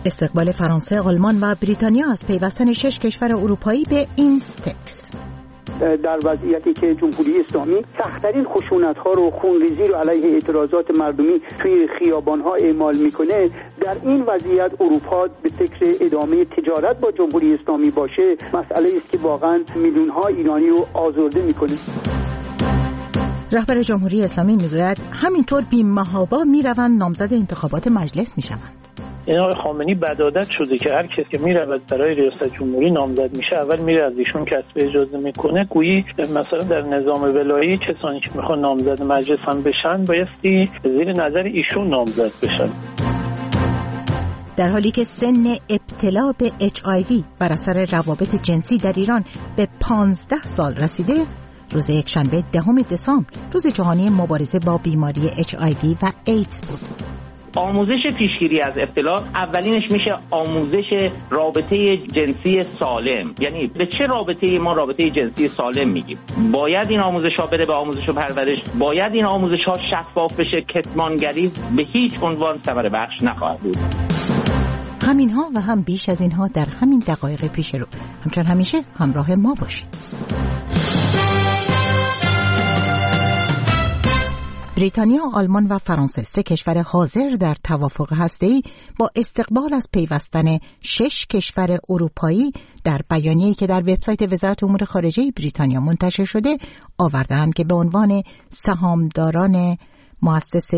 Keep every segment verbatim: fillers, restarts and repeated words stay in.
استقبال فرانسه، آلمان و بریتانیا از پیوستن شش کشور اروپایی به اینستکس. در وضعیتی که جمهوری اسلامی سخت‌ترین خشونت‌ها رو، خونریزی رو علیه اعتراضات مردمی توی خیابان‌ها اعمال می‌کنه، در این وضعیت اروپا به فکر ادامه تجارت با جمهوری اسلامی باشه مسئله است که واقعاً میلیون‌ها ایرانی رو آزرده می‌کنه. رهبر جمهوری اسلامی میگوید همینطور بی‌محابا میروند نامزد انتخابات مجلس میشوند. این آقای خامنه‌ای بدعادت شده که هر کسی که میرود برای ریاست جمهوری نامزد میشه اول میره از ایشون کسب اجازه میکنه. گویی مثلا در نظام ولایی کسانی که میخوان نامزد مجلس هم بشن بایستی زیر نظر ایشون نامزد بشن. در حالی که سن ابتلا به اچ آی وی بر اثر روابط جنسی در ایران به پانزده سال رسیده، روز یکشنبه دهم دسامبر روز جهانی مبارزه با بیماری اچ آی وی و ایدز بود. آموزش پیشگیری از ابتلا اولینش میشه آموزش رابطه جنسی سالم. یعنی به چه رابطه ما رابطه جنسی سالم میگیم؟ باید این آموزش ها بره به آموزش و پرورش، باید این آموزش ها شفاف بشه. کتمانگری به هیچ عنوان ثمره بخش نخواهد بود. همین ها و هم بیش از اینها در همین دقایق پیش رو. همچون همیشه همراه ما باشید. بریتانیا، آلمان و فرانسه، سه کشور حاضر در توافق هسته‌ای با استقبال از پیوستن شش کشور اروپایی در بیانیه‌ای که در وبسایت وزارت امور خارجه بریتانیا منتشر شده آوردند که به عنوان سهامداران مؤسس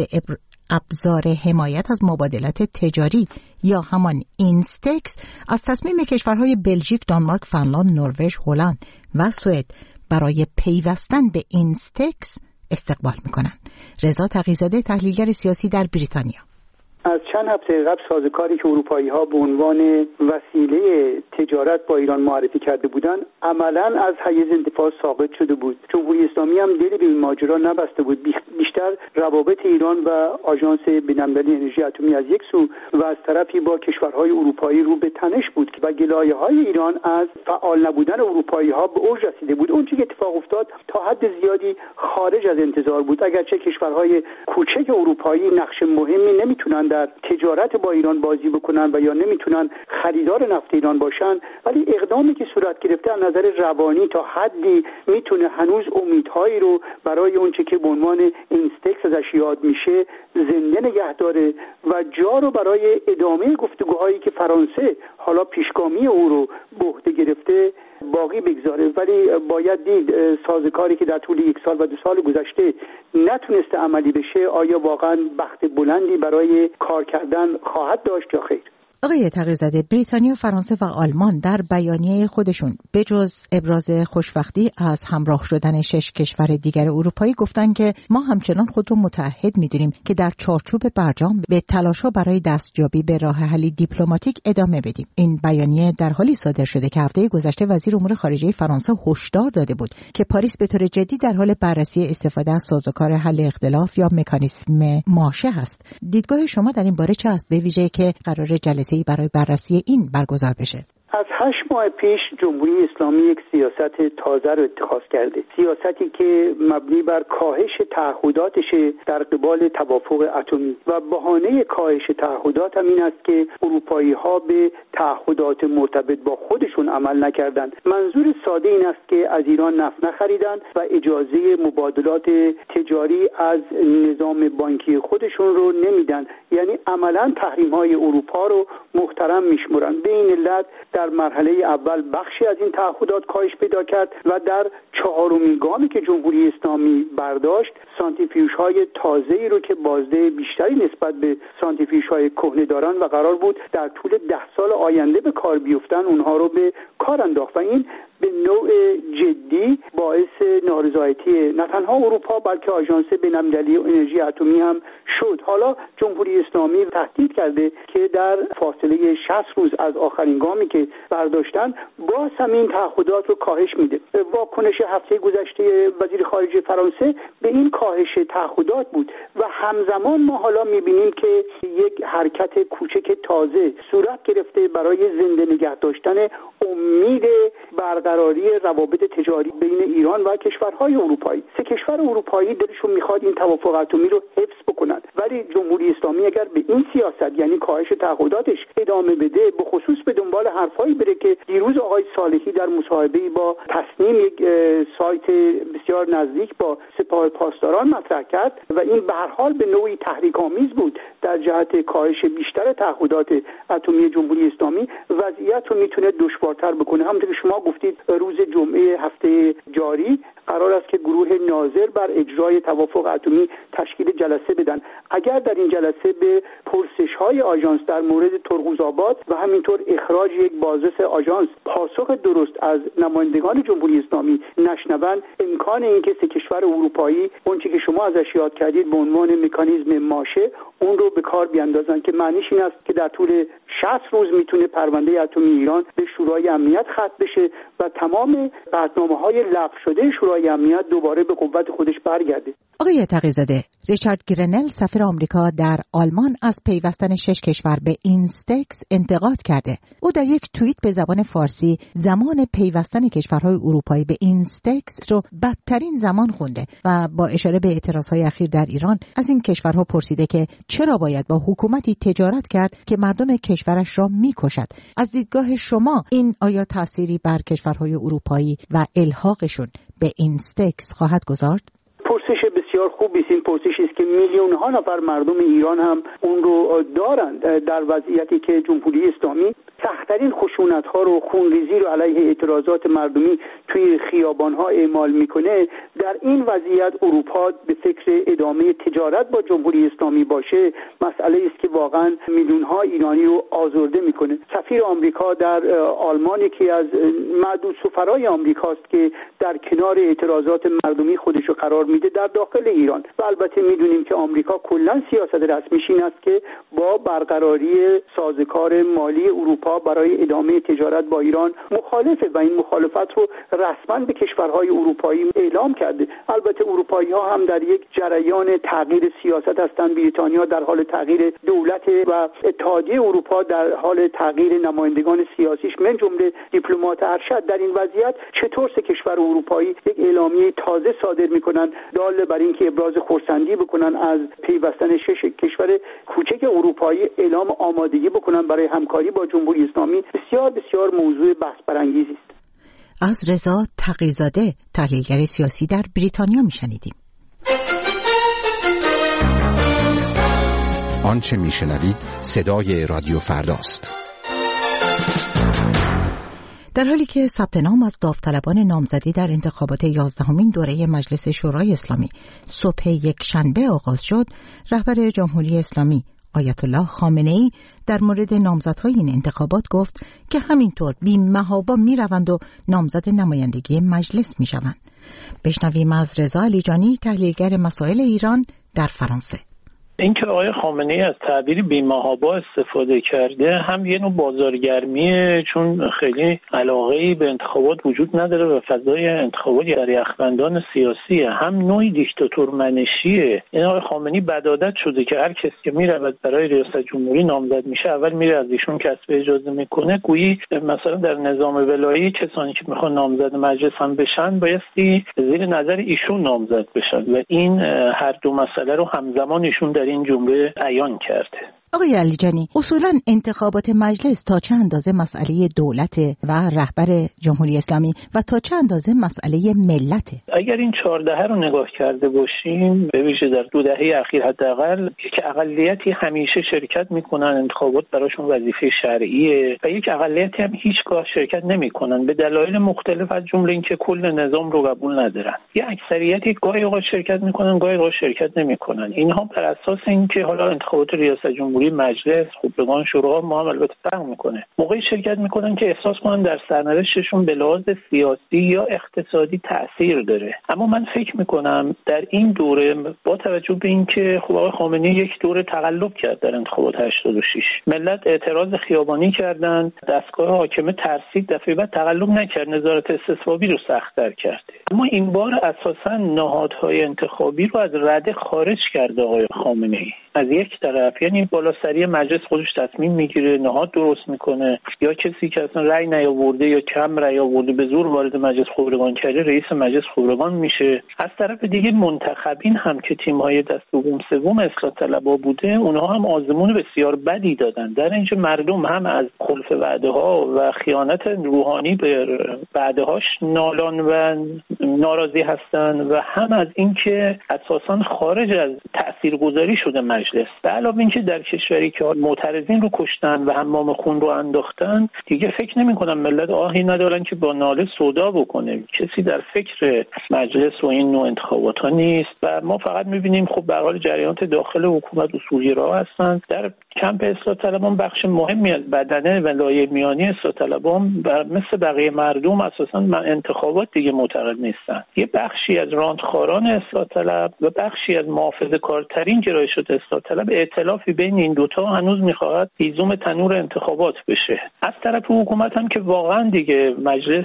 ابزار حمایت از مبادلات تجاری یا همان اینستکس از تصمیم کشورهای بلژیک، دانمارک، فنلاند، نروژ، هلند و سوئد برای پیوستن به اینستکس استقبال میکنند. رضا تقی‌زاده، تحلیلگر سیاسی در بریتانیا: از چند هفته قبل سازوکاری که اروپایی‌ها به عنوان وسیله تجارت با ایران معرفی کرده بودند عملاً از حیز انتفاع ساقط شده بود. جمهوری اسلامی هم دلی به این ماجرا نبسته بود. بیشتر روابط ایران و آژانس بین‌المللی انرژی اتمی از یک سو و از طرفی با کشورهای اروپایی رو به تنش بود و گلایه‌های ایران از فعال نبودن اروپایی‌ها به اوج رسیده بود. اون چیزی که اتفاق افتاد تا حد زیادی خارج از انتظار بود. اگرچه کشورهای کوچک اروپایی نقش مهمی نمیتونن در تجارت با ایران بازی بکنن و یا نمیتونن خریدار نفت ایران باشن، ولی اقدامی که صورت گرفته از نظر روانی تا حدی میتونه هنوز امیدهایی رو برای اونچه که به عنوان اینستکس ازش یاد میشه زنده نگه داره و جا رو برای ادامه گفتگوهایی که فرانسه حالا پیشگامی او رو به عهده گرفته باقی بگذاره. ولی باید دید سازوکاری که در طول یک سال و دو سال گذشته نتونسته عملی بشه آیا واقعا بخت بلندی برای کار کردن خواهد داشت یا خیر. آقای تقی‌زاده، بریتانیا، فرانسه و آلمان در بیانیه خودشون به جز ابراز خوشبختی از همراه شدن شش کشور دیگر اروپایی گفتن که ما همچنان خود رو متعهد می‌دونیم که در چارچوب برجام به تلاش‌ها برای دستیابی به راه حلی دیپلماتیک ادامه بدیم. این بیانیه در حالی صادر شده که هفته گذشته وزیر امور خارجه فرانسه هشدار داده بود که پاریس به طور جدی در حال بررسی استفاده از سازوکار حل اختلاف یا مکانیزم ماشه است. دیدگاه شما در این باره چه است، به ویژه که قرار جلسه برای بررسی این برگزار بشه؟ از هشت ماه پیش جمهوری اسلامی یک سیاست تازه رو اتخاذ کرده، سیاستی که مبنی بر کاهش تعهداتش در قبال توافق اتمی و بهانه کاهش تعهدات هم این است که اروپایی ها به تعهدات مرتبط با خودشون عمل نکردند. منظور ساده این است که از ایران نفت نخریدن و اجازه مبادلات تجاری از نظام بانکی خودشون رو نمیدن، یعنی عملا تحریم های اروپا رو محترم میشمرن. به این علت در مرحله اول بخشی از این تعهدات کاهش پیدا کرد و در چهارمین گامی که جمهوری اسلامی برداشت سانتریفیوژهای تازه‌ای رو که بازده بیشتری نسبت به سانتریفیوژهای کهنه دارن و قرار بود در طول ده سال آینده به کار بیفتن اونها رو به کار انداخت و این به نوع جدی باعث نارضایتی نه تنها اروپا بلکه آژانس بین‌المللی انرژی اتمی هم شد. حالا جمهوری اسلامی تهدید کرده که در فاصله شصت روز از آخرین گامی که برداشتن باز هم این تعهدات رو کاهش میده. واکنش هفته گذشته وزیر خارجه فرانسه به این کاهش تعهدات بود و همزمان ما حالا میبینیم که یک حرکت کوچک تازه صورت گرفته برای زنده نگه داشتن امید برقراری روابط تجاری بین ایران و کشورهای اروپایی. سه کشور اروپایی دلشون میخواد این توافق اتمی رو حفظ بکنن ولی جمهوری اسلامی اگر به این سیاست یعنی کاهش تعهداتش ادامه بده، به خصوص به دنبال حرفایی بره که دیروز آقای صالحی در مصاحبه‌ای با تصنیم یک سایت بسیار نزدیک با سپاه پاسداران مطرح کرد و این به هر حال به نوعی تحریک‌آمیز بود در جهت کاهش بیشتر تعهدات اتمی جمهوری اسلامی، وضعیت رو میتونه دشوارتر بکنه. همونطور که شما گفتید روز جمعه هفته جاری قرار است که گروه ناظر بر اجرای توافق اتمی تشکیل جلسه بدن. اگر در این جلسه به پرسش‌های آژانس در مورد ترقوزآباد و همینطور اخراج یک بازرس آژانس پاسخ درست از نمایندگان جمهوری اسلامی نشنوند، امکان اینکه سه کشور اروپایی اونچه که شما ازش یاد کردید به عنوان مکانیزم ماشه اون رو به کار بیاندازن که معنیش این است که در طول شصت روز میتونه پرونده اتمی ایران به شورای امنیت ختم بشه و تمام قطعنامه‌های لغو شده شورای امنیت دوباره به قوت خودش برگرده. آقای تقی‌زاده، ریچارد گرنل سفیر آمریکا در آلمان از پیوستن شش کشور به اینستکس انتقاد کرده. او در یک توییت به زبان فارسی زمان پیوستن کشورهای اروپایی به اینستکس رو بدترین زمان خونده و با اشاره به اعتراضهای اخیر در ایران از این کشورها پرسیده که چرا باید با حکومتی تجارت کرد که مردم کشورش را میکشد. از دیدگاه شما این آیا تأثیری بر کشورهای اروپایی و الحاقشون به اینستکس خواهد گذارد؟ پرسش بسیار خوبی است. این پرسشی است که میلیون ها نفر مردم ایران هم اون رو دارند در وضعیتی که جمهوری اسلامی سخت‌ترین خشونت‌ها رو، خونریزی رو علیه اعتراضات مردمی توی خیابان‌ها اعمال میکنه. در این وضعیت اروپا به فکر ادامه تجارت با جمهوری اسلامی باشه مسئله است که واقعا میلیون‌ها ایرانی رو آزرده میکنه. سفیر آمریکا در آلمان یکی از معدود سفرای آمریکاست که در کنار اعتراضات مردمی خودش رو قرار میده در داخل ایران و البته میدونیم که آمریکا کلا سیاست رسمیش این است که با برقراری سازوکار مالی اروپا برای ادامه تجارت با ایران مخالفه و این مخالفت رو رسما به کشورهای اروپایی اعلام کرده. البته اروپایی ها هم در یک جریان تغییر سیاست هستند. بریتانیا در حال تغییر دولت و اتحادیه اروپا در حال تغییر نمایندگان سیاسیش من جمله دیپلمات ارشد. در این وضعیت چطور سه کشور اروپایی یک اعلامیه تازه صادر میکنن دال بر اینکه ابراز خرسندی بکنن از پیوستن شش کشور کوچک اروپایی، اعلام آمادگی بکنن برای همکاری با جمهوری اسلامی، بسیار بسیار موضوع بحث برانگیزی است. از رضا تقی‌زاده، تحلیلگر سیاسی در بریتانیا میشنیدیم. آنچه میشنوید صدای رادیو فرداست. در حالی که ثبت نام از داوطلبان نامزدی در انتخابات یازدهمین دوره مجلس شورای اسلامی صبح یک شنبه آغاز شد، رهبر جمهوری اسلامی آیت الله خامنه‌ای در مورد نامزدهای این انتخابات گفت که همینطور بی‌محابا می‌روند و نامزد نمایندگی مجلس می‌شوند. بشنویم از رضا علیجانی، تحلیلگر مسائل ایران در فرانسه. اینکه آقای خامنه‌ای از تعبیر بی‌محابا استفاده کرده هم یه نوع بازارگرمیه، چون خیلی علاقه‌ای به انتخابات وجود نداره و فضای انتخاباتی در یخبندان سیاسیه، هم نوعی دیکتاتور منشیه. این آقای خامنه‌ای بدعادت شده که هر کسی که میره برای ریاست جمهوری نامزد میشه اول میره از ایشون کسب اجازه میکنه، گویی مثلا در نظام ولایی کسانی که میخوان نامزد مجلس هم بشن بایستی زیر نظر ایشون نامزد بشن و این هر دو مسئله رو همزمان ایشون در این جمله عیان کرده. آقای علیجانی، اصولاً انتخابات مجلس تا چه اندازه مسئله دولت و رهبر جمهوری اسلامی و تا چه اندازه مسئله ملته؟ اگر این چهار دهه رو نگاه کرده باشیم، به ویژه در دو دهه اخیر حداقل، یک اقلیتی همیشه شرکت میکنن، انتخابات براشون وظیفه شرعیه و یک اقلیتی هم هیچگاه شرکت نمیکنن به دلایل مختلف، از جمله اینکه کل نظام رو قبول ندارن. یه اکثریتی گاهی اوقات شرکت میکنن، گاهی اوقات شرکت نمیکنن. اینها بر اساس اینکه حالا انتخابات ریاست جمهوری مجلس خبرگان شورا ما هم البته فرق میکنه، موقعی شرکت میکنن که احساس کنن در سرنوشتشون به لحاظ سیاسی یا اقتصادی تأثیر داره. اما من فکر میکنم در این دوره با توجه به اینکه خب آقای خامنه‌ای یک دوره تقلب کرد در انتخابات هشتاد و شش، ملت اعتراض خیابانی کردن، دستگاه حاکمه ترسید، دفعه بعد تقلب نکرد، نظارت استصوابی رو سخت‌تر کرد. اما این بار اساساً نهادهای انتخابی رو از رده خارج کرد آقای خامنه‌ای. از یک طرف یعنی بالا سراسری مجلس خودش تصمیم میگیره، نهاد درست میکنه، یا کسی که اصلا رأی نیاورده یا کم رأی آورده به زور وارد مجلس خبرگان کرده رئیس مجلس خبرگان میشه. از طرف دیگه منتخبین هم که تیم‌های دست دوم سوم اصلاح طلبها بوده، اونها هم آزمون بسیار بدی دادن در اینجا مردم هم از خلف وعده‌ها و خیانت روحانی به وعده‌هاش نالان و ناراضی هستن و هم از اینکه اساساً خارج از تاثیرگذاری شده مجلس. به علاوه اینکه در کشوری که معترضین رو کشتن و حمام خون رو انداختن، دیگه فکر نمی‌کنم ملت آهی ندارن که با ناله سودا بکنه. کسی در فکر مجلس و این نوع انتخابات ها نیست و ما فقط می‌بینیم خب به حال جریانات داخل حکومت اصولی‌گرا هستن. در کمپ اصلاح طلبان بخش مهمی از بدنه و لایه میانی اصلاح طلبان مثل بقیه مردم اساساً انتخابات دیگه معتقد نیستن. یه بخشی از راندخواران اصلاح طلب و بخشی از محافظه‌کارترین گرایشات اصلاح طلب ائتلافی بین این دوتا هنوز می‌خواد هیزم تنور انتخابات بشه. از طرف حکومت هم که واقعاً دیگه مجلس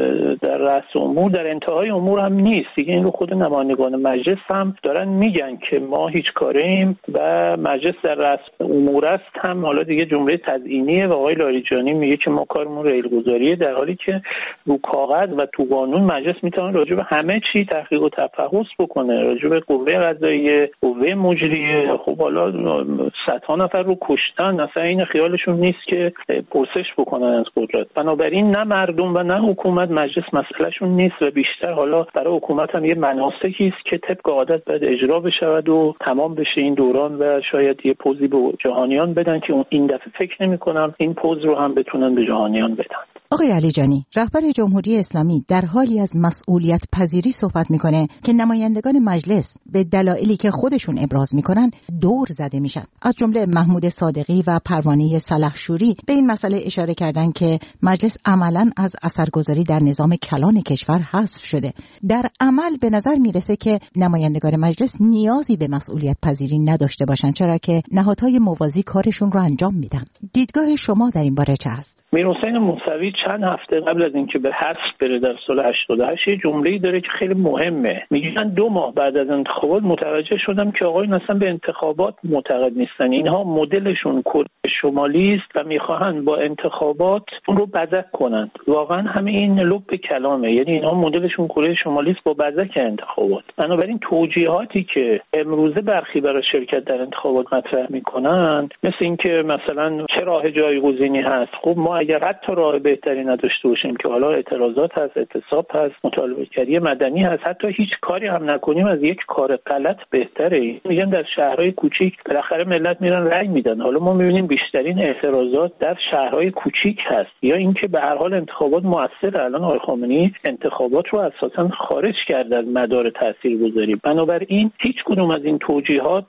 در رأس امور در انتهای امور هم نیست دیگه. این رو خود نمایندگان مجلس هم دارن میگن که ما هیچ کاریم و مجلس در رأس امور است. هم حالا دیگه جمله تزیینیه و آقای لاریجانی میگه که ما کارمون ریلگذاریه، در حالی که رو کاغذ و تو قانون مجلس میتونه راجع به همه چی تحقیق و تفحص بکنه، راجع به قوه قضاییه، قوه مجریه. خب حالا صدها نفر رو کشتن، اصلا این خیالشون نیست که پرسش بکنن از قدرت. بنابراین نه مردم و نه حکومت مجلس مسئلهشون نیست و بیشتر حالا برای حکومت هم یه مناسکی است که طبق عادت باید اجرا بشود و تمام بشه این دوران و شاید یه پوزی به جهانیان بدن که این دفعه فکر نمی‌کنم این پوز رو هم بتونن به جهانیان بدن. آقای علیجانی، رهبر جمهوری اسلامی در حالی از مسئولیت پذیری صحبت میکنه که نمایندگان مجلس به دلایلی که خودشون ابراز میکنن دور زده میشن. از جمله محمود صادقی و پروانه سلحشوری به این مسئله اشاره کردن که مجلس عملاً از اثرگذاری در نظام کلان کشور حذف شده. در عمل به نظر میرسه که نمایندگان مجلس نیازی به مسئولیت پذیری نداشته باشن، چرا که نهادهای موازی کارشون رو انجام میدن. دیدگاه شما در این باره چه است؟ میرحسین موسوی چند هفته قبل از اینکه به حذف بره در سال هشتاد و هشت یه جمله‌ای داره که خیلی مهمه. میگن دو ماه بعد از انتخابات متوجه شدم که آقایون اصلا به انتخابات معتقد نیستن. اینها مدلشون کره شمالی است و میخواهن با انتخابات اون رو بزک کنن. واقعا همین این لب کلامه، یعنی اینها مدلشون کره شمالی است با بزک انتخابات. بنابراین توجیهاتی که امروزه برخی برای شرکت در انتخابات مطرح میکنن، مثل اینکه مثلا چه راه جایگزینی هست، خب ما اگر حتی راه بهتری نداشته باشیم که حالا اعتراضات هست، اعتصاب هست، مطالبه‌گری مدنی هست، حتی هیچ کاری هم نکنیم از یک کار غلط بهتره. میگن در شهرهای کوچیک بالاخره ملت میرن رأی میدن. حالا ما میبینیم بیشترین اعتراضات در شهرهای کوچیک هست، یا اینکه به هر حال انتخابات موثره. الان آقای خامنه‌ای انتخابات رو اساساً خارج کرده از مدار تاثیرگذاری. بنابراین هیچ کدوم از این توجیهات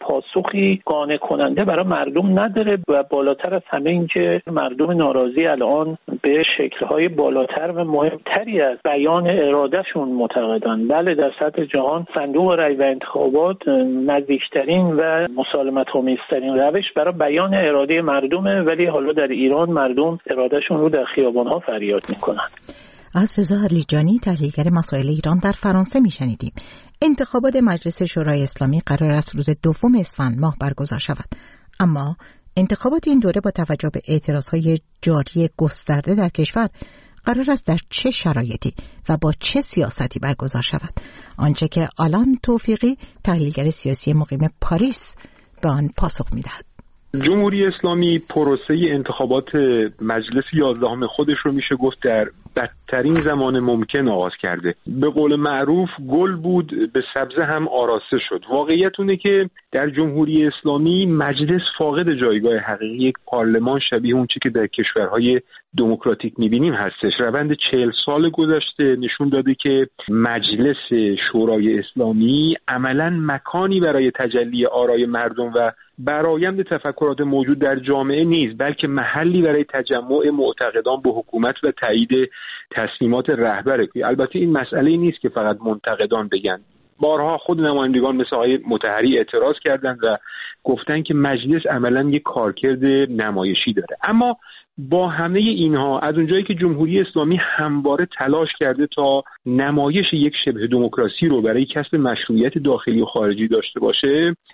پاسخی قانع کننده برای مردم نداره و بالاتر از همه اینکه مردم ناراضی الان به شکل‌های بالاتر و مهمتری از بیان ارادهشون معتقدن. بله، در سطح جهان صندوق رای و انتخابات نزدیکترین و مسالمت‌آمیزترین روش برای بیان اراده مردمه، ولی حالا در ایران مردم ارادهشون رو در خیابان‌ها فریاد میکنن. از رضا علیجانی، تحلیلگر مسائل ایران در فرانسه میشنیدیم. انتخابات مجلس شورای اسلامی قرار است روز دوم اسفند ماه برگزار شود، اما انتخابات این دوره با توجه به اعتراضهای جاری گسترده در کشور قرار است در چه شرایطی و با چه سیاستی برگزار شود؟ آنچه که آلان توفیقی، تحلیلگر سیاسی مقیم پاریس، به آن پاسخ می‌دهد. جمهوری اسلامی پروسه انتخابات مجلس یازدهم خودش رو میشه گفت در بدترین زمان ممکن آغاز کرده. به قول معروف گل بود به سبزه هم آراسته شد. واقعیت اونه که در جمهوری اسلامی مجلس فاقد جایگاه حقیقی یک پارلمان شبیه اون چی که در کشورهای دموکراتیک میبینیم هستش. روند چهل سال گذشته نشون داده که مجلس شورای اسلامی عملاً مکانی برای تجلی آرای مردم و برآیند تفکرات موجود در جامعه نیست، بلکه محلی برای تجمع معتقدان به حکومت و تایید تصمیمات رهبره. البته این مسئله نیست که فقط منتقدان بگن. بارها خود نمایندگان مثل آقای مطهری اعتراض کردند و گفتن که مجلس عملاً یک کارکرد نمایشی داره. اما با همه اینها، از اونجایی که جمهوری اسلامی همواره تلاش کرده تا نمایش یک شبه دموکراسی رو برای کسب مشروعیت داخلی و خارجی داشته باشه،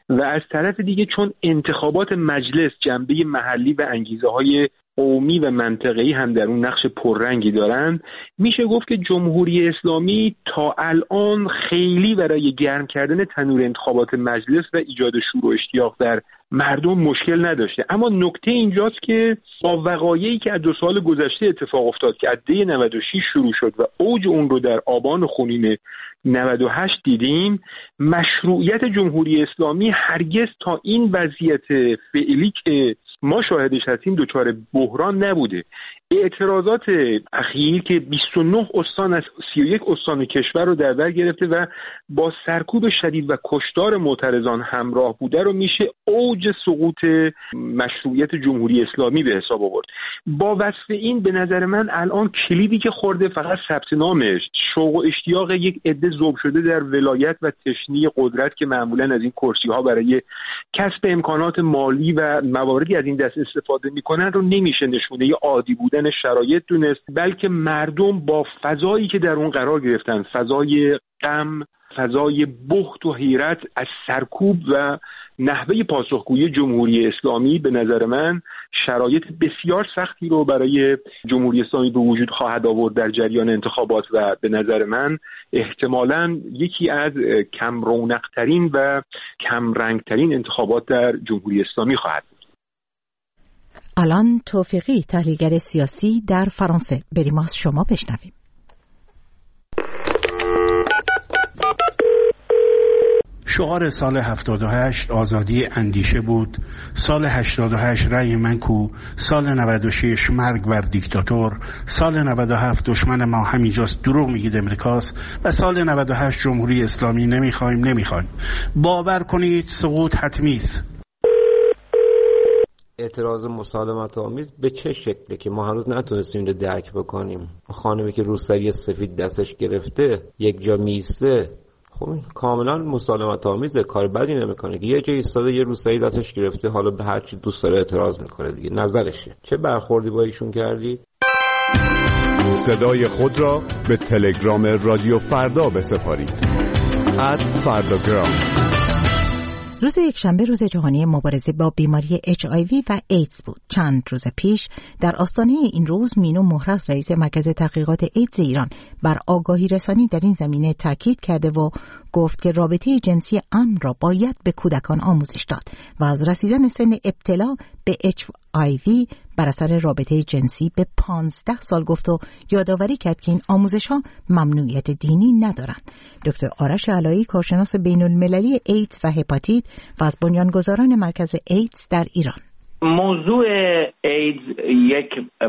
و از طرف دیگه چون انتخابات مجلس جنبه محلی و انگیزه‌های قومی و منطقه‌ای هم در اون نقش پررنگی دارن، میشه گفت که جمهوری اسلامی تا الان خیلی برای گرم کردن تنور انتخابات مجلس و ایجاد شور و اشتیاق در مردم مشکل نداشته. اما نکته اینجاست که با وقایعی که از دو سال گذشته اتفاق افتاد که از دی نود و شش شروع شد و اوج اون رو در آبان خونین نود و هشت دیدیم، مشروعیت جمهوری اسلامی هرگز تا این وضعیت فعلی که ما شاهدش هستیم دچار بحران نبوده. اعتراضات اخیر که بیست و نه استان از سی و یک استان کشور رو در بر گرفته و با سرکوب شدید و کشتار معترضان همراه بوده رو میشه اوج سقوط مشروعیت جمهوری اسلامی به حساب آورد. با وصف این به نظر من الان کلیدی که خورده فقط ثبت نامش، شوق و اشتیاق یک عده ذوب شده در ولایت و تشنی قدرت که معمولا از این کرسی ها برای کسب امکانات مالی و مواردی از این دست استفاده میکنن رو نمیشه نشونه عادی بودن شرایط دونست، بلکه مردم با فضایی که در اون قرار گرفتن، فضای غم، فضای بهت و حیرت از سرکوب و نحوه پاسخگویی جمهوری اسلامی، به نظر من شرایط بسیار سختی رو برای جمهوری اسلامی به وجود خواهد آورد در جریان انتخابات و به نظر من احتمالاً یکی از کم رونق‌ترین و کم رنگ‌ترین انتخابات در جمهوری اسلامی خواهد بود. الان توفیقی، تحلیلگر سیاسی در فرانسه، بریم از شما بشنویم. شعار سال هفتاد و هشت آزادی اندیشه بود، سال هشتاد و هشت رأی من کو، سال نود و شش مرگ بر دیکتاتور، سال نود و هفت دشمن ما همینجاست دروغ میگید امریکاست و سال نود و هشت جمهوری اسلامی نمیخوایم نمیخوایم. باور کنید سقوط حتمی است. اعتراض مسالمت آمیز به چه شکلی که ما هنوز نتونستیم رو درک بکنیم؟ خانمی که روسری سفید دستش گرفته یک جا میسته، خب کاملا مسالمت آمیزه، کار بدی نمیکنه که یه جا ایستاده یه روسری دستش گرفته، حالا به هر چی دوست داره اعتراض میکنه دیگه، نظرشه. چه برخوردی با ایشون کردی؟ صدای خود را به تلگرام رادیو فردا بسپارید. ات فرداگرام. روز یکشنبه روز جهانی مبارزه با بیماری اچ آی وی و ایدز بود. چند روز پیش در آستانه این روز مینو مهرز رئیس مرکز تحقیقات ایدز ایران بر آگاهی رسانی در این زمینه تاکید کرده و گفت که رابطه جنسی امن را باید به کودکان آموزش داد و از رسیدن سن ابتلا به اچ آی وی بر اثر رابطه جنسی به پانزده سال گفت و یادآوری کرد که این آموزش‌ها ممنوعیت دینی ندارند. دکتر آرش علایی، کارشناس بین‌المللی ایدز و هپاتیت و از بنیانگذاران مرکز ایدز در ایران: موضوع ایدز یک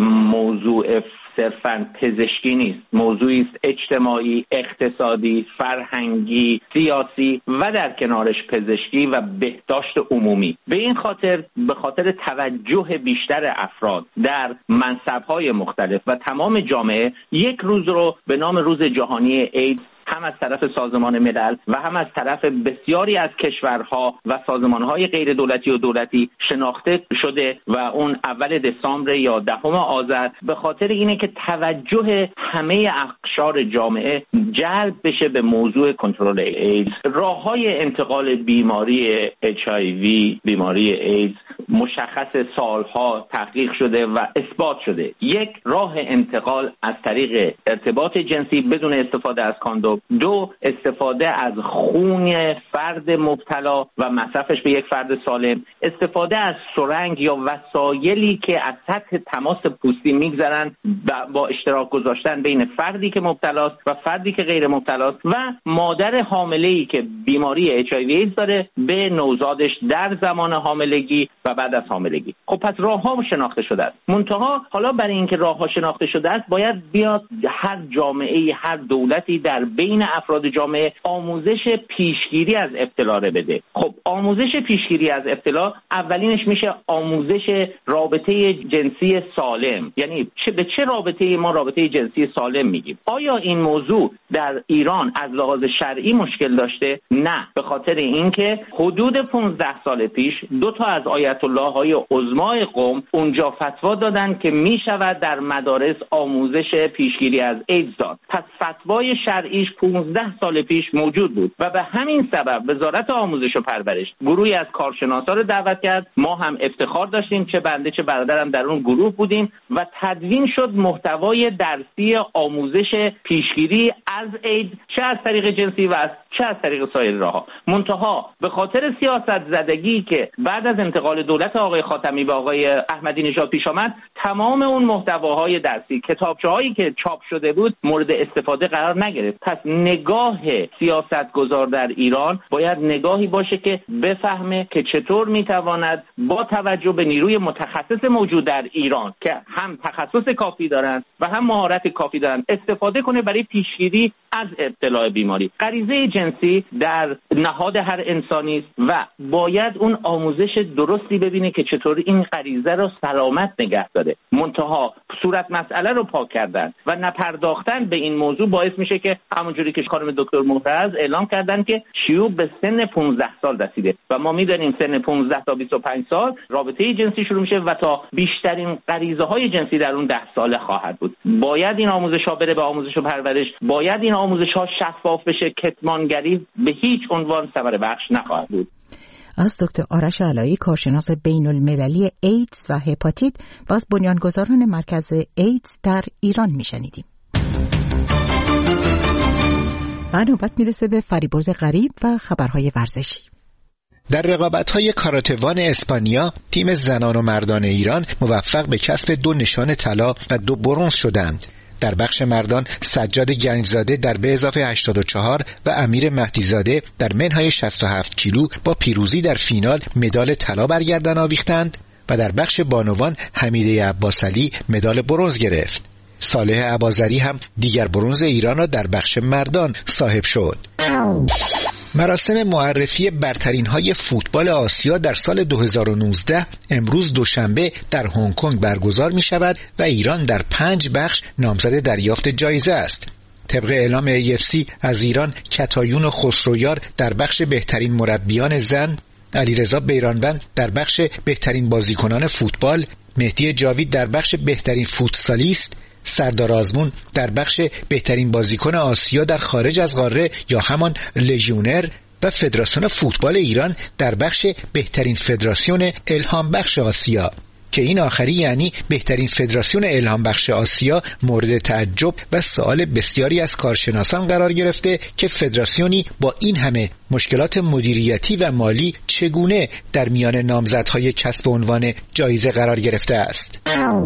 موضوع صرفاً پزشکی نیست، موضوعی است اجتماعی، اقتصادی، فرهنگی، سیاسی و در کنارش پزشکی و بهداشت عمومی. به این خاطر به خاطر توجه بیشتر افراد در منصب‌های مختلف و تمام جامعه یک روز رو به نام روز جهانی ایدز هم از طرف سازمان ملل و هم از طرف بسیاری از کشورها و سازمانهای غیر دولتی و دولتی شناخته شده و اون اول دسامبر یا دهم آذر به خاطر اینه که توجه همه اقشار جامعه جلب بشه به موضوع کنترل ایدز. راههای انتقال بیماری اچ آی وی، بیماری ایدز، مشخص سالها تحقیق شده و اثبات شده. یک، راه انتقال از طریق ارتباط جنسی بدون استفاده از کاندوم. دو، استفاده از خون فرد مبتلا و مصرفش به یک فرد سالم. استفاده از سرنگ یا وسایلی که از سطح تماس پوستی میگذرن با اشتراک گذاشتن بین فردی که مبتلاست و فردی که غیر مبتلاست و مادر حامله‌ای که بیماری اچ آی وی ایدز داره به نوزادش در زمان حاملگی و بعد از حاملگی. خب پس راه‌ها شناخته شده است. منتها حالا برای اینکه راه‌ها شناخته شده است باید بیاد هر جامعه‌ای، هر دولتی در بین افراد جامعه آموزش پیشگیری از ابتلا رو بده. خب آموزش پیشگیری از ابتلا اولینش میشه آموزش رابطه جنسی سالم. یعنی چه به چه رابطه ما رابطه جنسی سالم میگیم؟ آیا این موضوع در ایران از لحاظ شرعی مشکل داشته؟ نه، به خاطر اینکه حدود پانزده سال پیش دو تا از آیت آیت الله های عظمای قم اونجا فتوا دادن که می شود در مدارس آموزش پیشگیری از ایدز داد. پس فتوای شرعیش پانزده سال پیش موجود بود و به همین سبب وزارت آموزش و پرورش گروهی از کارشناسا رو دعوت کرد. ما هم افتخار داشتیم، چه بنده چه برادرم در اون گروه بودیم و تدوین شد محتوای درسی آموزش پیشگیری از ایدز، چه از طریق جنسی و از چه از طریق سایر راهها. منتها به خاطر سیاست زدگی که بعد از انتقال دولت آقای خاتمی به آقای احمدی نژاد پیش آمد، تمام اون محتواهای درسی، کتابچه‌هایی که چاپ شده بود مورد استفاده قرار نگرفت. پس نگاه سیاستگزار در ایران باید نگاهی باشه که بفهمه که چطور میتواند با توجه به نیروی متخصص موجود در ایران که هم تخصص کافی دارن و هم مهارت کافی دارن استفاده کنه برای پیشگیری از ابتلا بیماری. غریزه جنسی در نهاد هر انسانی است و باید اون آموزش درستی ببینه که چطور این غریزه رو سلامت نگه داره. منتها صورت مسئله رو پاک کردن و نپرداختن به این موضوع باعث میشه که همونجوری که خانم دکتر محرز اعلام کردن که شیوع به سن پانزده سال رسیده و ما میدونیم سن پانزده تا بیست و پنج سال رابطه جنسی شروع میشه و تا بیشترین غریزه های جنسی در اون ده ساله خواهد بود. باید این آموزش ها بره به آموزش و پرورش، باید این آموزش ها شفاف بشه. کتمانگری به هیچ عنوان ثمره بخش نخواهد بود. از دکتر آرش علایی، کارشناس بین المللی ایدز و هپاتیت و از بنیانگذاران مرکز ایدز در ایران میشنیدیم. و نوبت میرسه به فریبرز غریب و خبرهای ورزشی. در رقابت‌های کاراتوان اسپانیا، تیم زنان و مردان ایران موفق به کسب دو نشان طلا و دو برنز شدند. در بخش مردان سجاد گنجزاده در به اضافه هشتاد و چهار و امیر مهدیزاده در منهای شصت و هفت کیلو با پیروزی در فینال مدال طلا برگردن آویختند و در بخش بانوان حمیده عباسعلی مدال برنز گرفت. صالح اباظری هم دیگر برنز ایران را در بخش مردان صاحب شد. مراسم معرفی برترین های فوتبال آسیا در سال دو هزار و نوزده امروز دوشنبه در هنگ کنگ برگزار می شود و ایران در پنج بخش نامزد دریافت جایزه است. طبق اعلام ای اف سی از ایران کتایون خسرویار در بخش بهترین مربیان زن، علیرضا بیرانوند در بخش بهترین بازیکنان فوتبال، مهدی جاوید در بخش بهترین فوتسالیست، سردار آزمون در بخش بهترین بازیکن آسیا در خارج از قاره یا همان لژیونر و فدراسیون فوتبال ایران در بخش بهترین فدراسیون الهام بخش آسیا، که این آخری یعنی بهترین فدراسیون الهام بخش آسیا مورد تعجب و سوال بسیاری از کارشناسان قرار گرفته که فدراسیونی با این همه مشکلات مدیریتی و مالی چگونه در میان نامزدهای کسب عنوان جایزه قرار گرفته است.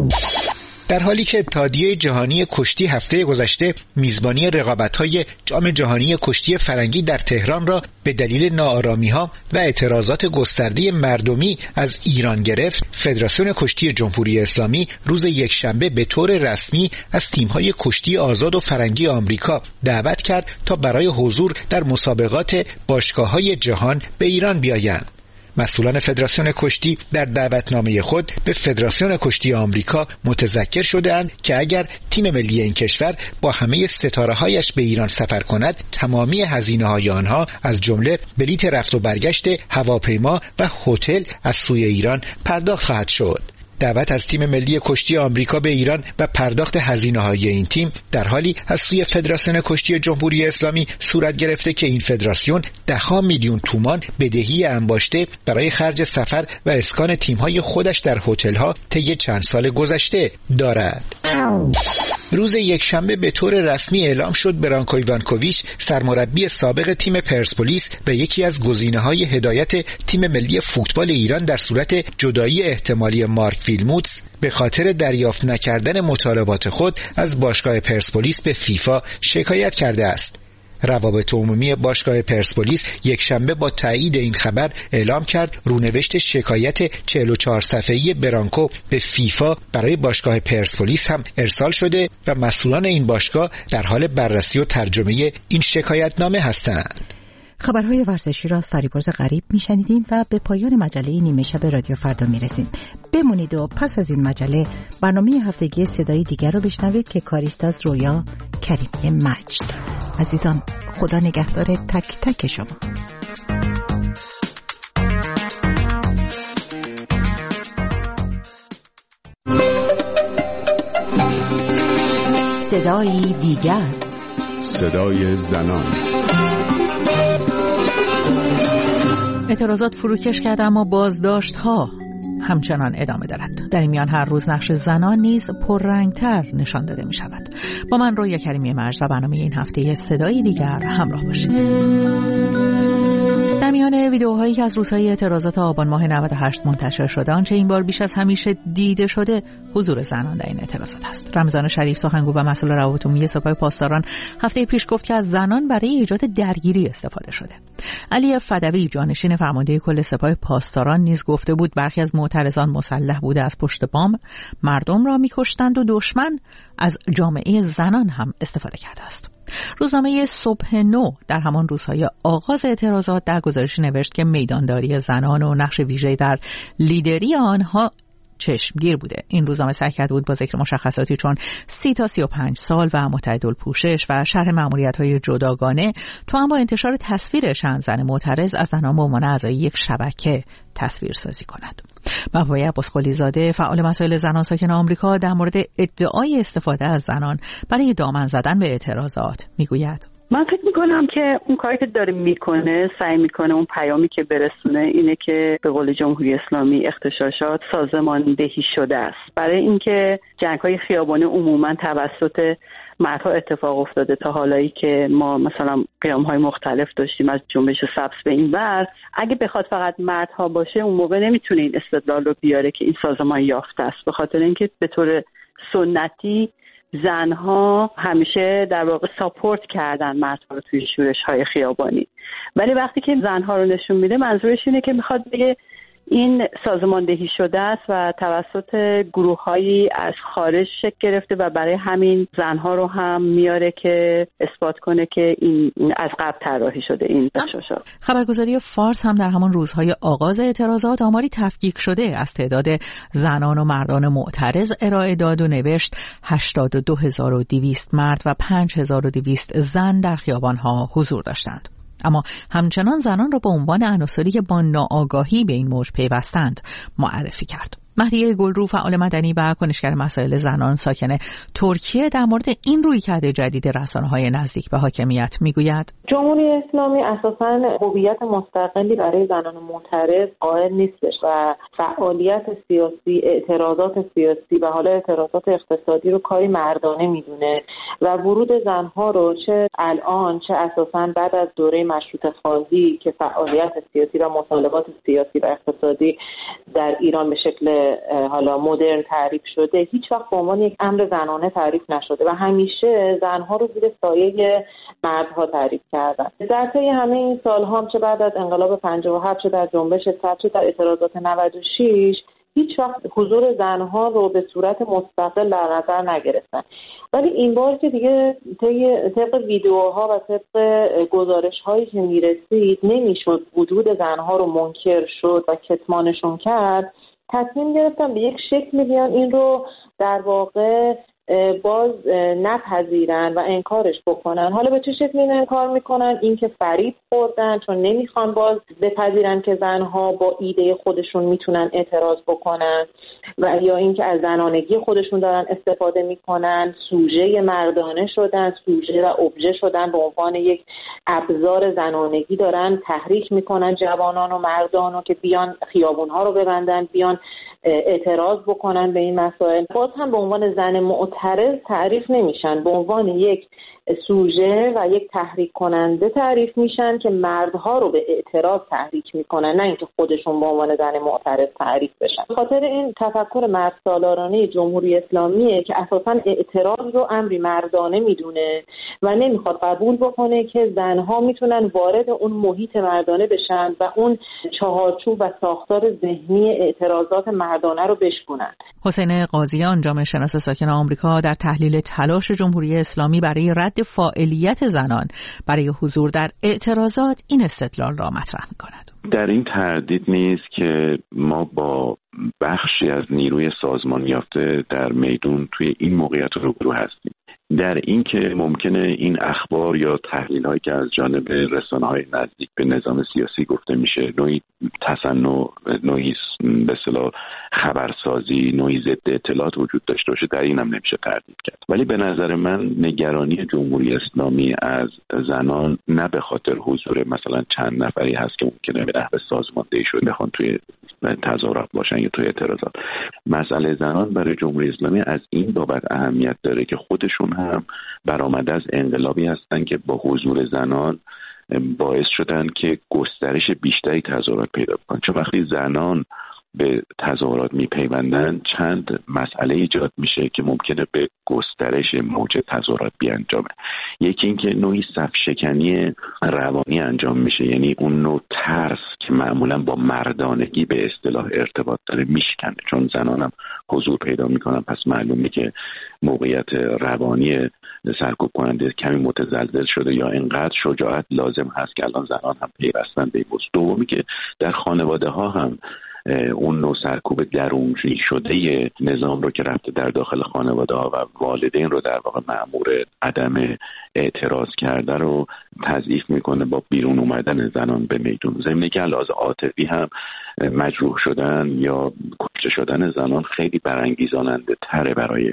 در حالی که اتحادیه جهانی کشتی هفته گذشته میزبانی رقابت‌های جام جهانی کشتی فرنگی در تهران را به دلیل ناآرامی‌ها و اعتراضات گسترده مردمی از ایران گرفت، فدراسیون کشتی جمهوری اسلامی روز یکشنبه به طور رسمی از تیم‌های کشتی آزاد و فرنگی آمریکا دعوت کرد تا برای حضور در مسابقات باشگاه‌های جهان به ایران بیایند. مسئولان فدراسیون کشتی در دعوتنامه خود به فدراسیون کشتی آمریکا متذکر شده‌اند که اگر تیم ملی این کشور با همه ستاره‌هایش به ایران سفر کند، تمامی هزینه‌های آنها از جمله بلیت رفت و برگشت هواپیما و هتل از سوی ایران پرداخت خواهد شد. دعوت از تیم ملی کشتی آمریکا به ایران و پرداخت هزینه‌های این تیم در حالی از سوی فدراسیون کشتی جمهوری اسلامی صورت گرفته که این فدراسیون ده‌ها میلیون تومان بدهی انباشته برای خرج سفر و اسکان تیم‌های خودش در هتل‌ها طی چند سال گذشته دارد. روز یکشنبه به طور رسمی اعلام شد برانکو ایوانکوویچ، سرمربی سابق تیم پرسپولیس و یکی از گزینه‌های هدایت تیم ملی فوتبال ایران در صورت جدایی احتمالی مارک ویلموتس، به خاطر دریافت نکردن مطالبات خود از باشگاه پرسپولیس به فیفا شکایت کرده است. روابط عمومی باشگاه پرسپولیس یکشنبه با تایید این خبر اعلام کرد رونوشت شکایت چهل و چهار صفحه‌ای برانکو به فیفا برای باشگاه پرسپولیس هم ارسال شده و مسئولان این باشگاه در حال بررسی و ترجمه این شکایتنامه هستند. خبرهای ورزشی را از فریبرز غریب میشنیدیم و به پایان مجله نیمه شب رادیو فردا میرسیم. بمونید و پس از این مجله برنامه هفتگی صدای دیگر رو بشنوید که کاریست از رویا کریمی مجد. عزیزان، خدا نگهدار تک تک شما. صدای دیگر، صدای زنان. اعتراضات فروکش کرد اما بازداشت‌ها همچنان ادامه دارد. در این میان هر روز نقش زنان نیز پررنگتر نشان داده می شود. با من رویا کریمی مرج و برنامه این هفته صدای دیگر همراه باشید. در میان ویدیوهایی که از روزهای اعتراضات آبان ماه نود و هشت منتشر شده، آنچه این بار بیش از همیشه دیده شده حضور زنان در این اعتراضات است. رمضان شریف، سخنگو و مسئول روابط عمومی سپاه پاسداران، هفته پیش گفت که از زنان برای ایجاد درگیری استفاده شده. علی فدوی، جانشین فرمانده کل سپاه پاسداران، نیز گفته بود برخی از معترضان مسلح بوده از پشت بام مردم را می‌کشتند و دشمن از جامعه زنان هم استفاده کرده است. روزنامه صبح نو در همان روزهای آغاز اعتراضات در گزارشی نوشت که میدانداری زنان و نقش ویژه‌ای در لیدری آنها چشمگیر بوده. این روزنامه سعی کرده بود با ذکر مشخصاتی چون سی تا سی و پنج سال و متعددالپوشش و شرح مأموریت‌های جداگانه تو هم با انتشار تصویر چند زن معترض از زنان به عنوان اعضای یک شبکه تصویر سازی کند. محوای عباسقلی زاده، فعال مسائل زنان ساکن آمریکا، در مورد ادعای استفاده از زنان برای دامن زدن به اعتراضات میگوید: من فکر میکنم که اون کاری که داره میکنه، سعی میکنه اون پیامی که برسونه اینه که به قول جمهوری اسلامی اغتشاشات سازماندهی شده است. برای اینکه جنگ‌های خیابانی عموما توسط مردها اتفاق افتاده تا حالایی که ما مثلا قیام‌های مختلف داشتیم از جنبش سبز به این ور، اگه بخواد فقط مردها باشه اون موقع نمیتونه این استدلال رو بیاره که این سازمان یافته است، به خاطر اینکه به طور سنتی زنها همیشه در واقع ساپورت کردن مردها رو توی شورش‌های خیابانی. ولی وقتی که زنها رو نشون میده منظورش اینه که میخواد بگه این سازماندهی شده است و توسط گروه‌هایی از خارج شکل گرفته و برای همین زنها رو هم میاره که اثبات کنه که این از قبل طراحی شده این اغتشاشات. خبرگزاری فارس هم در همان روزهای آغاز اعتراضات آماری تفکیک شده از تعداد زنان و مردان معترض ارائه داد و نوشت هشتاد و دو هزار و دویست مرد و پنج هزار و دویست زن در خیابان‌ها حضور داشتند. اما همچنان زنان را به عنوان عناصری که با ناآگاهی به این موج پیوستند معرفی کرد. مهدیه گلرو، فعال مدنی و کنشگر مسائل زنان ساکن ترکیه، در مورد این رویکرد جدید رسانه‌های نزدیک به حاکمیت میگوید: جمهوری اسلامی اساساً هویت مستقلی برای زنان معترض قائل نیستش و فعالیت سیاسی، اعتراضات سیاسی و حالا اعتراضات اقتصادی رو کاری مردانه میدونه و ورود زنها رو چه الان چه اساساً بعد از دوره مشروطه خواهی که فعالیت سیاسی و مطالبات سیاسی و اقتصادی در ایران به شکل حالا مدرن تعریف شده، هیچ وقت به عنوان یک امر زنانه تعریف نشده و همیشه زنها رو زیر سایه مردها تعریف کردن. در طی همه این سال‌ها هم چه بعد از انقلاب پنجاه و هفت، چه در جنبش سبز، چه در اعتراضات نود و شش، هیچ وقت حضور زنها رو به صورت مستقل در نظر نگرفتن. ولی این بار که دیگه طبق ویدیوها و طبق گزارش‌هایی که میرسید نمیشد وجود زنها رو منکر شد و کتمانشون کرد، تصمیم گرفتم به یک شکل بیان این رو در واقع باز نپذیرن و انکارش بکنن. حالا به چه شکلی این انکار میکنن؟ این که فریب خوردن چون نمیخوان باز بپذیرن که زنها با ایده خودشون میتونن اعتراض بکنن و یا اینکه از زنانگی خودشون دارن استفاده میکنن، سوژه مردانه شدن، سوژه و ابژه شدن، به عنوان یک ابزار زنانگی دارن تحریک میکنن جوانان و مردانو که بیان خیابونها رو ببندن، بیان اعتراض بکنن به این مسائل. باز هم به عنوان زن معترض تعریف نمیشن، به عنوان یک سوژه و یک تحریک کننده تعریف میشن که مردها رو به اعتراض تحریک میکنن، نه اینکه خودشون به عنوان زن معترض تعریف بشن. به خاطر این تفکر مرد سالارانه جمهوری اسلامیه که اساساً اعتراض رو امری مردانه میدونه و نمیخواد قبول بکنه که زنها میتونن وارد اون محیط مردانه بشن و اون چهارچوب و ساختار ذهنی اعتراضات مردانه رو بشکنن. حسین قاضیان، جامعه شناس ساکن آمریکا، در تحلیل تلاش جمهوری اسلامی برای رد فاعلیت زنان برای حضور در اعتراضات این استدلال را مطرح می‌کند. در این تردید نیست که ما با بخشی از نیروی سازمان یافته در میدون توی این موقعیت روبرو هستیم. در این که ممکنه این اخبار یا تحلیل‌هایی که از جانب رسانه‌های نزدیک به نظام سیاسی گفته میشه نوعی تصنع، نوعی به اصطلاح خبرسازی، نوعی ضد اطلاعات وجود داشته باشه، در این هم نمیشه تردید کرد. ولی به نظر من نگرانی جمهوری اسلامی از زنان نه به خاطر حضور مثلا چند نفری هست که ممکنه به نحو سازماندهی شده بخوان توی تظاهرات باشن یا توی اعتراضات. مسئله زنان برای جمهوری اسلامی از این بابت اهمیت داره که خودشون هم برآمده از انقلابی هستن که با حضور زنان باعث شدن که گسترش بیشتری تظاهرات پیدا کنن. چون وقتی زنان به تظاهرات میپیوندن چند مسئله ایجاد میشه که ممکنه به گسترش موج تظاهرات بیانجامه. یکی این که نوعی صف شکنی روانی انجام میشه، یعنی اون نوع ترس که معمولا با مردانگی به اصطلاح ارتباط داره میشکنه، چون زنان هم حضور پیدا میکنن، پس معلومه که موقعیت روانی سرکوب کننده کمی متزلزل شده یا اینقدر شجاعت لازم هست که الان زنان هم پیوستن به این موضوع. دومی که در خانواده ها هم اون نوع سرکوب درونی شده نظام رو که رفته در داخل خانواده ها و والدین رو در واقع مأمور عدم اعتراض کرده رو تضعیف میکنه با بیرون اومدن زنان به میدون. ضمن که لحاظ عاطفی هم مجروح شدن یا کشته شدن زنان خیلی برانگیزاننده تره برای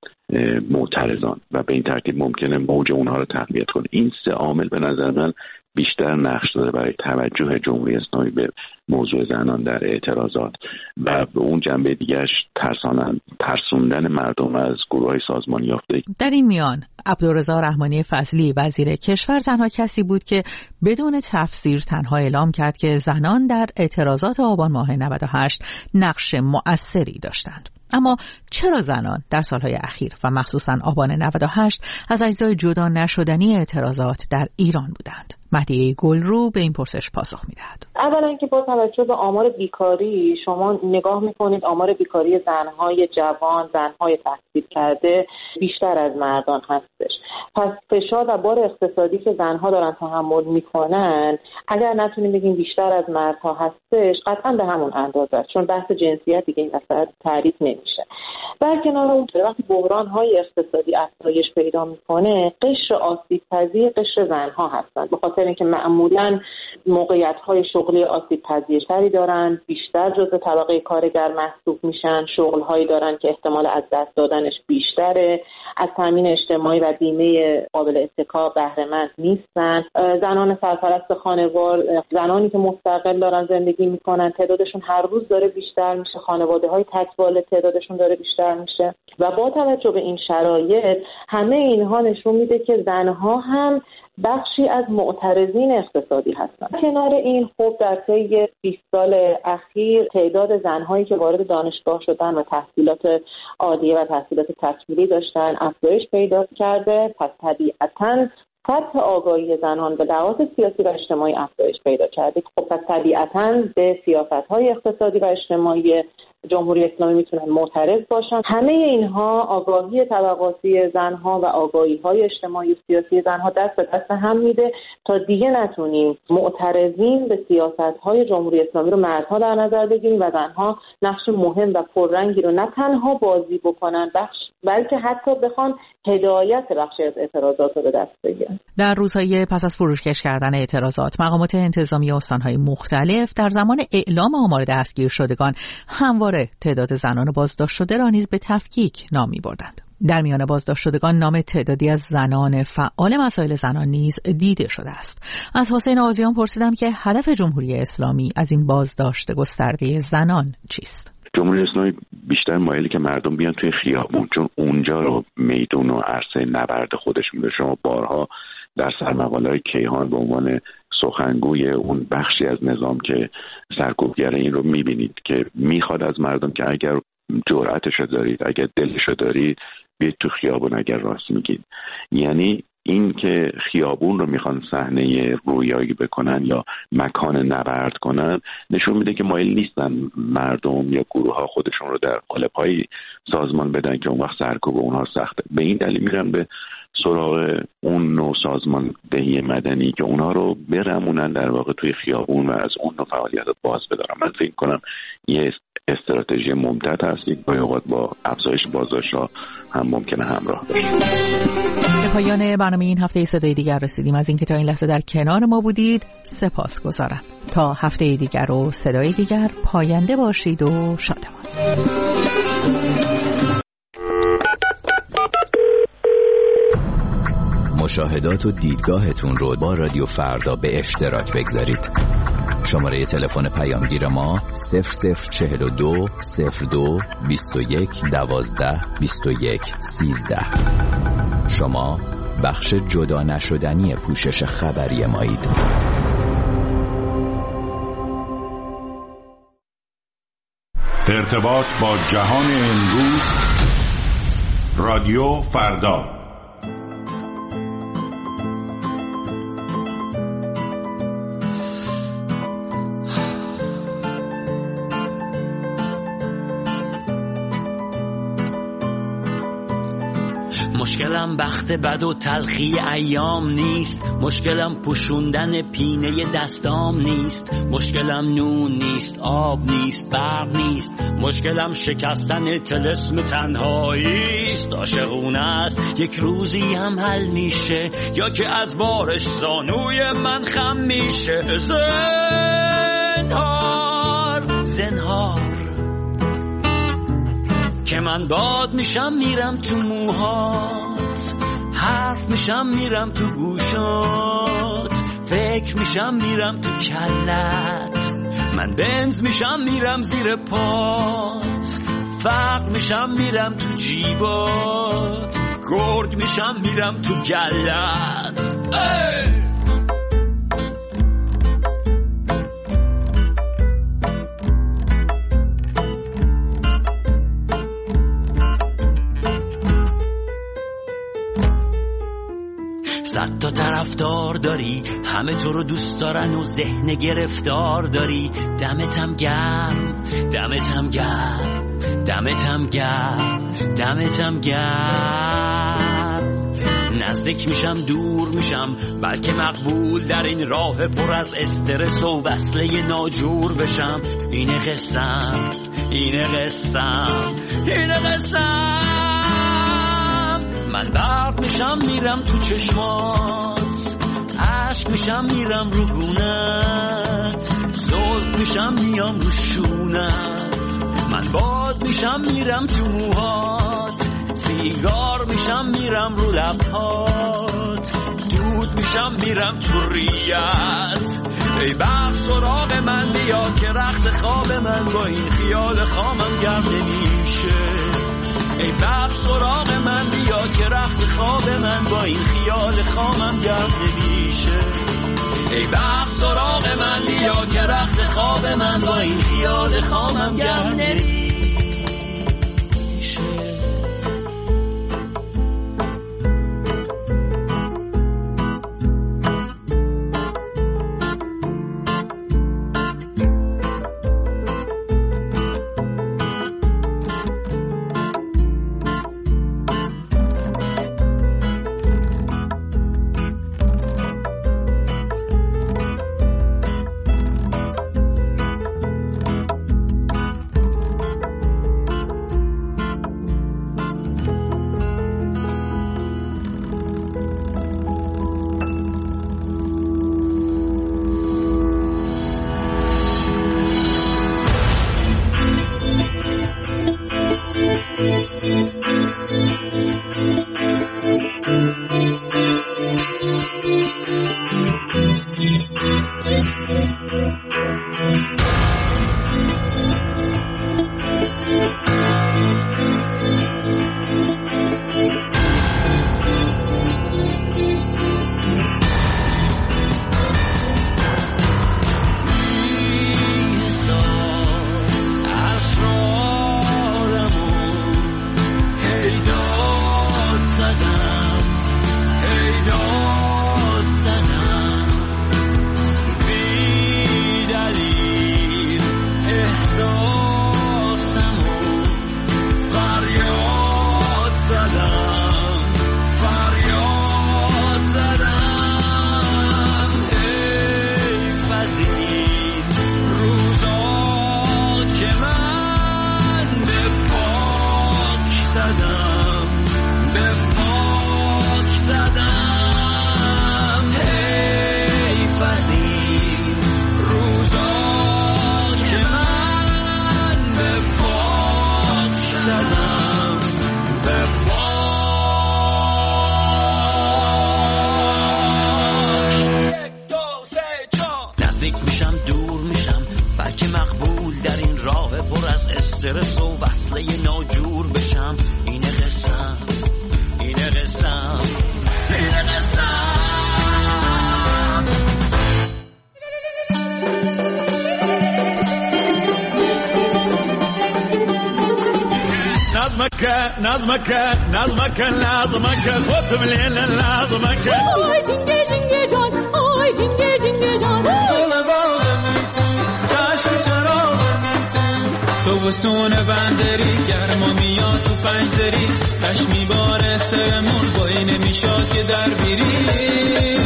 معترضان و به این ترتیب ممکنه موج اونها رو تقویت کنه. این سه عامل به نظر من بیشتر نقش داره برای توجه جمهوری اسلامی به موضوع زنان در اعتراضات و به اون جنبه دیگرش ترسانن ترسوندن مردم از گروه‌های سازمان یافته. در این میان عبدالرضا رحمانی فضلی وزیر کشور تنها کسی بود که بدون تفسیر تنها اعلام کرد که زنان در اعتراضات آبان ماه نود و هشت نقش مؤثری داشتند. اما چرا زنان در سالهای اخیر و مخصوصاً آبان نود و هشت از اجزای جدا نشدنی اعتراضات در ایران بودند؟ مهدیه گلرو به این پرسش پاسخ میدهد. اولا اینکه با توجه به آمار بیکاری شما نگاه میکنید آمار بیکاری زنهای جوان، زنهای تحصیل کرده بیشتر از مردان هستش. پس فشار و بار اقتصادی که زنها دارن تحمل میکنن اگر نتونیم بگیم بیشتر از مردها هستش قطعا به همون اندازه است، چون بحث جنسیت دیگه این اصلا تعریف نمیشه. در کنار اون وقتی بحران‌های اقتصادی افزایش پیدا میکنه قشر آسیب‌پذیر قشر زنها هستند، به خاطر اینکه معمولاً موقعیت‌های شغلی آسیب‌پذیرتری دارن، بیشتر جزء طبقه کارگر محسوب میشن، شغل‌هایی دارن که احتمال از دست دادنش بیشتره، از تامین اجتماعی و بیمه قابل اتکا بهره مند نیستن. زنان سرپرست خانوار، زنانی که مستقل دارن زندگی میکنن تعدادشون هر روز داره بیشتر میشه، خانواده‌های تک‌والد تعدادشون داره بیشتر میشه و با توجه به این شرایط همه اینها نشون میده که زنها هم بخشی از معترضین اقتصادی هستند. کنار این خب در طی بیست سال اخیر تعداد زنهایی که وارد دانشگاه شدن و تحصیلات عالیه و تحصیلات تکمیلی داشتن افزایش پیدا کرده، پس طبیعتاً سطح آگاهی زنان به لحاظ سیاسی و اجتماعی افزایش پیدا کرده. خب پس طبیعتاً به سیاست‌های اقتصادی و اجتماعی جمهوری اسلامی میتونن معترض باشن. همه اینها آگاهی طبقاتی زنها و آگاهی‌های اجتماعی و سیاسی زنها دست به دست هم میده تا دیگه نتونیم معترضین به سیاست‌های جمهوری اسلامی رو مردها در نظر بگیریم و زنها نقش مهم و پررنگی رو نه تنها بازی بکنن بخش بلکه حتی بخوان هدایت بخشی از اعتراضات رو به دست بگیرن. در روزهای پس از فروکش کردن اعتراضات مقامات انتظامی استان‌های مختلف در زمان اعلام آمار دستگیر شدگان همواره تعداد زنان بازداشت شده را نیز به تفکیک نام می‌بردند. در میان بازداشت شدگان نام تعدادی از زنان فعال مسائل زنان نیز دیده شده است. از حسین آزیان پرسیدم که هدف جمهوری اسلامی از این بازداشت گسترده زنان چیست؟ جمهوری اسلامی بیشتر مایلی که مردم بیان توی خیابون، چون اونجا رو میدون و عرصه نبرد خودش میده. شما بارها در سرمقاله‌های کیهان به عنوان سخنگوی اون بخشی از نظام که سرکوبگر این رو میبینید که میخواد از مردم که اگر جرأتشو دارید، اگر دلشو دارید، بیاید تو خیابون اگر راست میگید. یعنی این که خیابون رو میخوان صحنه رویایی بکنن یا مکان نبرد کنن نشون میده که مایل نیستن مردم یا گروه ها خودشون رو در قالب‌های سازمان بدن که اون وقت سرکوب اونها سخته. به این دلیل میرن به سراغ اون نوع سازماندهی مدنی که اونها رو برمونن در واقع توی خیابون و از اون نوع فعالیت باز بدارن. من فکر کنم یه استراتژی ممتد هست، یک گاهی اوقات با افزایش بازارها هم ممکنه همراه باشه. به پایان برنامه این هفته صدای دیگر رسیدیم. از اینکه تا این لحظه در کنار ما بودید سپاسگزارم. تا هفته دیگر و صدای دیگر پاینده باشید و شادمان. مشاهدات و دیدگاهتون رو با رادیو فردا به اشتراک بگذارید. شماره تلفن پیامگیر ما صفر صفر چهل و دو صفر دو بیست و یک دوازده بیست و یک سیزده. شما بخش جدا نشدنی پوشش خبری مایید. ارتباط با جهان امروز، رادیو فردا. مشکلم بخت بد و تلخی ایام نیست، مشکلم پوشوندن پینه دستام نیست، مشکلم نون نیست، آب نیست، برق نیست، مشکلم شکستن طلسم تنهاییست. عاشقونه است یک روزی هم حل میشه، یا که از بارش زانوی من خم میشه. زنهار زنهار که من باد میشم میرم تو موهات، حرف میشم میرم تو گوشات، فکر میشم میرم تو کلت، من بنز میشم میرم زیر پات، فقر میشم میرم تو جیبات، گرگ میشم میرم تو گلت. ای! صد تا طرفدار داری، همه تو رو دوست دارن و ذهن گرفتار داری. دمتم گرم، دمتم گرم، دمتم گرم، دمتم گرم. نزدیک میشم دور میشم، بلکه مقبول در این راه پر از استرس و وصله ناجور بشم. اینه قسم، اینه قسم، اینه قسم. من برق میشم میرم تو چشمات، عشق میشم میرم رو گونت، زلف میشم میام رو شونت، من باد میشم میرم تو موهات، سیگار میشم میرم رو لبهات، دود میشم میرم تو ریت. ای برق سراغ من بیا که رخت خواب من با این خیال خامم گرم نمیشه. ای برق سراغ من بیا که رخت خواب من با این خیال خامم گرم نمیشه. ای برق سراغ من بیا که رخت خواب من با این خیال خامم گرم نمیشه. که من مقبول در این راه پر از استرس و وصله ناجور بشم. اینه قسم اینه قسم اینه قسم. نظمك نظمك نظمك نظمك خد من هنا نظمك. آی جنگه جنگه جان آی جنگه جنگه جان چشم چراغ تو وسون بندری گرما میاد تو پنج دری تش میباره سرمون بایی نمیشاد که در بیری.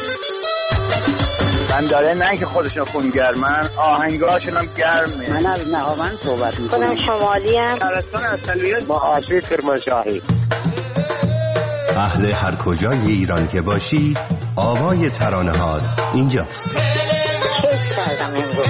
من داره نه که خودشون خونگرمن آهنگاشون هم گرمه. من از نهاوند صحبت میکنم. خودم شمالی ام. شهرستان اصلیت با آسیب کرمانشاهی. اهل هر کجای ایران که باشی آوای ترانه‌هات اینجاست. کیف کردم امروز.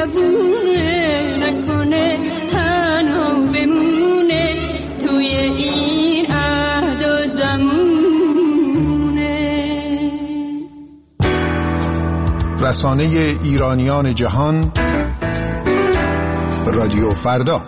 زبونه نکنه تنها بمونه توی این عهد و زمونه. رسانه ایرانیان جهان، رادیو فردا.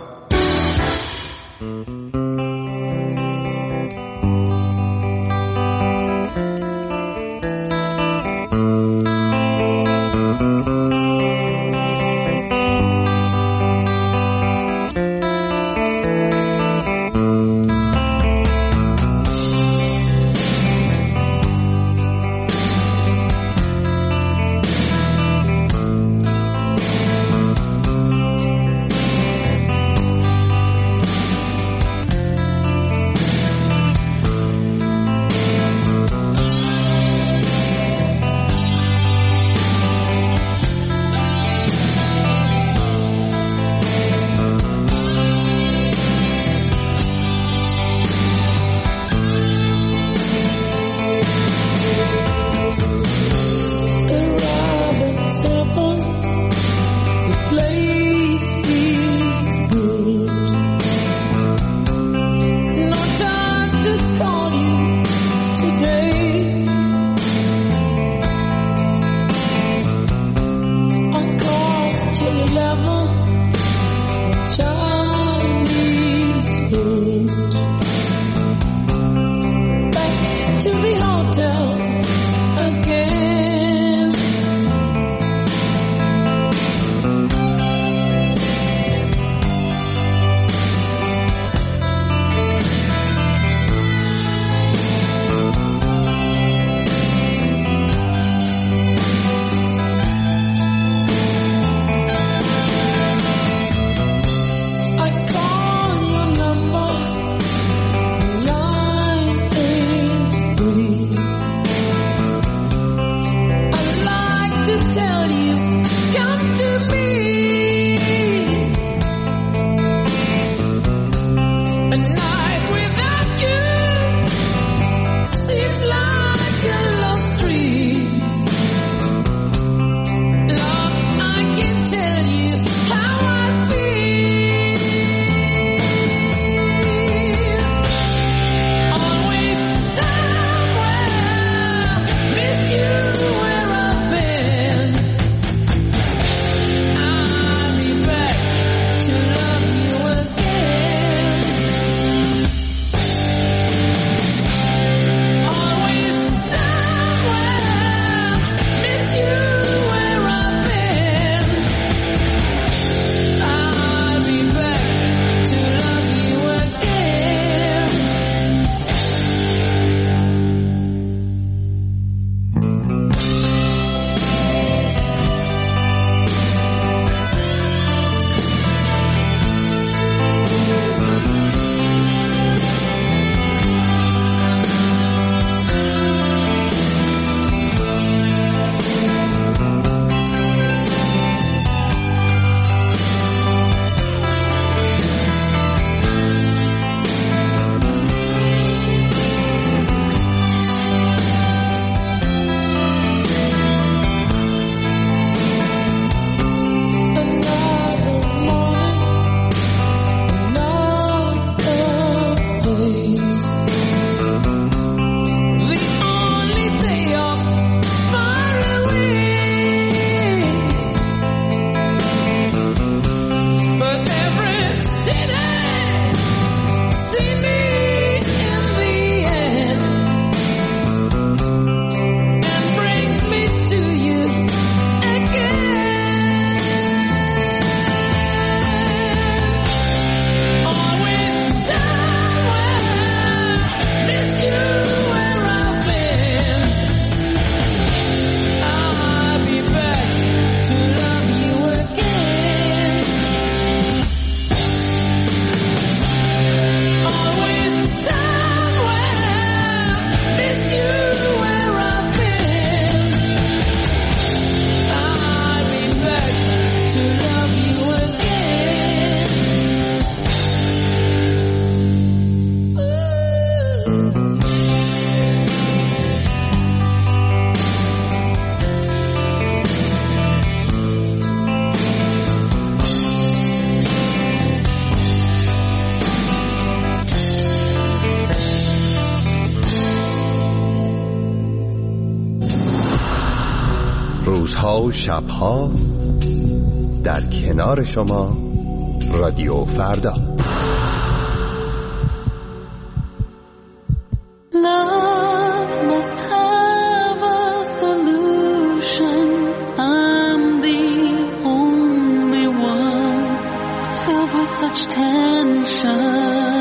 روزها و شبها در کنار شما رادیو فردا. Love must have a solution. I'm the only one who's filled with such tension.